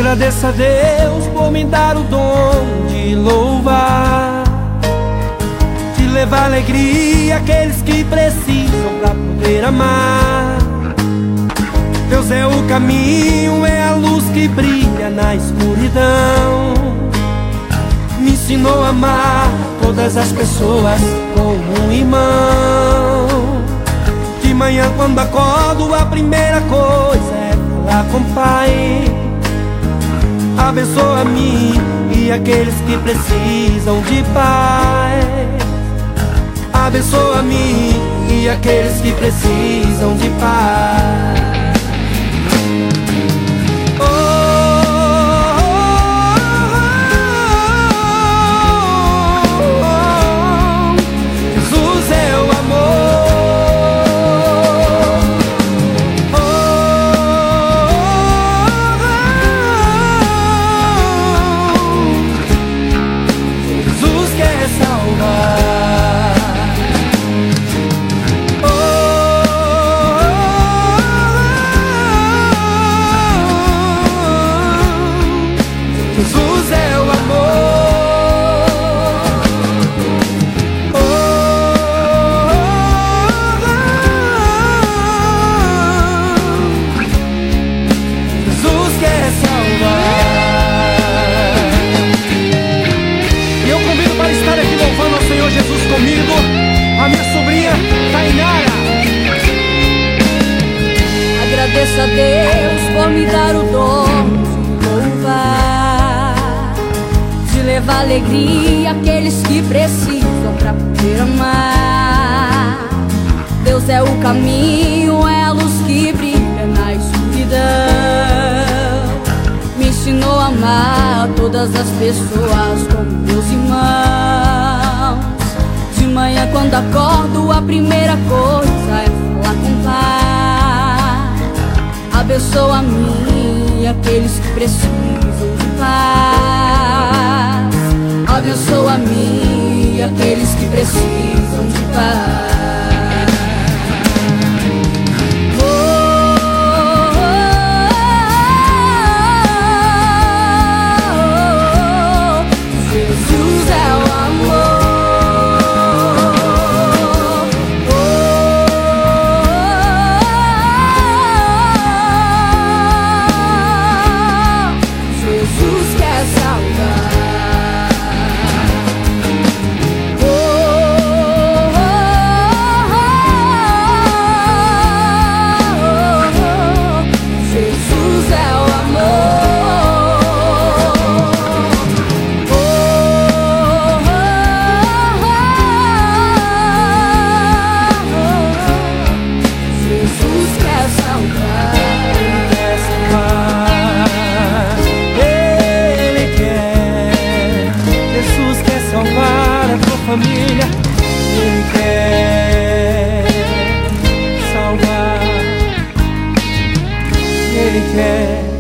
Agradeça a Deus por me dar o dom de louvar, de levar alegria àqueles que precisam pra poder amar. Deus é o caminho, é a luz que brilha na escuridão. Me ensinou a amar todas as pessoas como um irmão. De manhã quando acordo, a primeira coisa é falar com o Pai. Abençoa-me e aqueles que precisam de paz. Abençoa-me e aqueles que precisam de paz. Jesus é o amor. Jesus quer salvar. E eu convido para estar aqui louvando ao Senhor Jesus comigo a minha sobrinha Tainara. Agradeço a Deus por me dar o dom de louvar, de levar alegria àqueles que precisam pra poder amar. Deus é o caminho, é a luz que brilha na escuridão. Me ensinou a amar todas as pessoas como meus irmãos. De manhã quando acordo, a primeira coisa é falar com o Pai. Abençoa-me e aqueles que precisam de paz. Abençoa-me e aqueles que precisam de paz. Jesus é o amor. Jesus quer salvar. Jesus é o Jesus quer salvar. Ele quer. Jesus quer salvar a tua família. Ele quer salvar. Ele quer.